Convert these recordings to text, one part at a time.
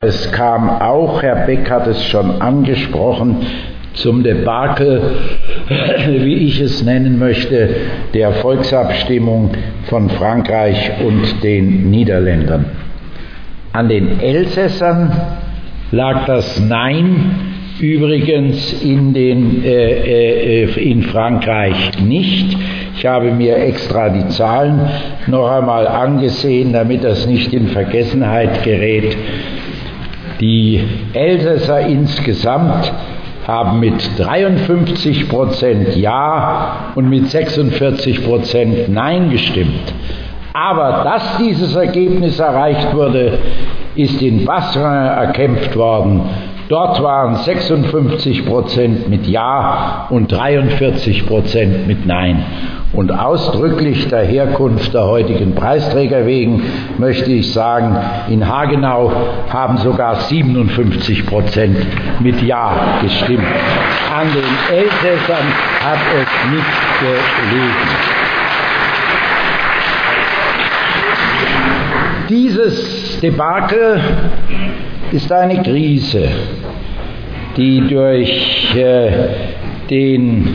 Es kam auch, Herr Beck hat es schon angesprochen, zum Debakel, wie ich es nennen möchte, der Volksabstimmung von Frankreich und den Niederländern. An den Elsässern lag das Nein übrigens in Frankreich nicht. Ich habe mir extra die Zahlen noch einmal angesehen, damit das nicht in Vergessenheit gerät. Die Elsässer insgesamt haben mit 53% Ja und mit 46% Nein gestimmt. Aber dass dieses Ergebnis erreicht wurde, ist in Bassein erkämpft worden. Dort waren 56% mit Ja und 43% mit Nein. Und ausdrücklich der Herkunft der heutigen Preisträger wegen möchte ich sagen, in Hagenau haben sogar 57% mit Ja gestimmt. An den Elsässern hat es nicht gelegen. Dieses Debakel ist eine Krise, die durch den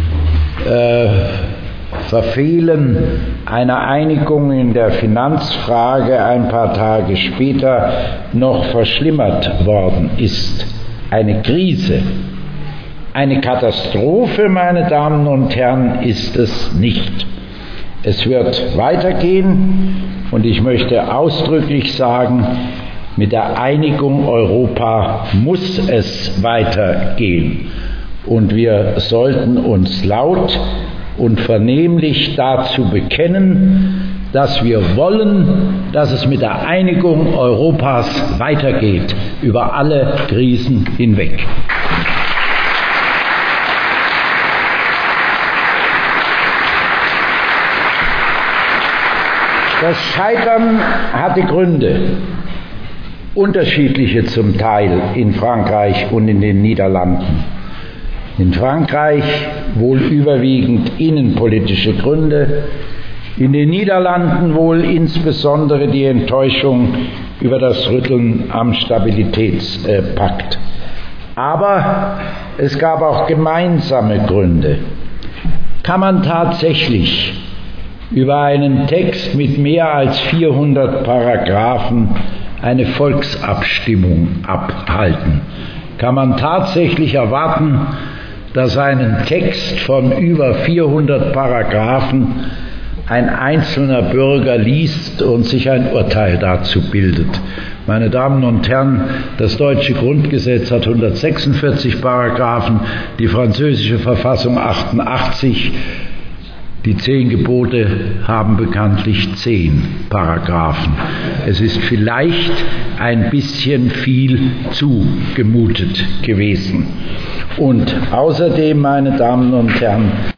Verfehlen einer Einigung in der Finanzfrage ein paar Tage später noch verschlimmert worden ist. Eine Krise. Eine Katastrophe, meine Damen und Herren, ist es nicht. Es wird weitergehen und ich möchte ausdrücklich sagen, mit der Einigung Europa muss es weitergehen. Und wir sollten uns laut und vernehmlich dazu bekennen, dass wir wollen, dass es mit der Einigung Europas weitergeht, über alle Krisen hinweg. Das Scheitern hatte Gründe, unterschiedliche zum Teil in Frankreich und in den Niederlanden. In Frankreich wohl überwiegend innenpolitische Gründe, in den Niederlanden wohl insbesondere die Enttäuschung über das Rütteln am Stabilitätspakt. Aber es gab auch gemeinsame Gründe. Kann man tatsächlich über einen Text mit mehr als 400 Paragraphen eine Volksabstimmung abhalten? Kann man tatsächlich erwarten, dass einen Text von über 400 Paragraphen ein einzelner Bürger liest und sich ein Urteil dazu bildet? Meine Damen und Herren, das deutsche Grundgesetz hat 146 Paragraphen, die französische Verfassung 88. Die 10 Gebote haben bekanntlich 10 Paragraphen. Es ist vielleicht ein bisschen viel zugemutet gewesen. Und außerdem, meine Damen und Herren,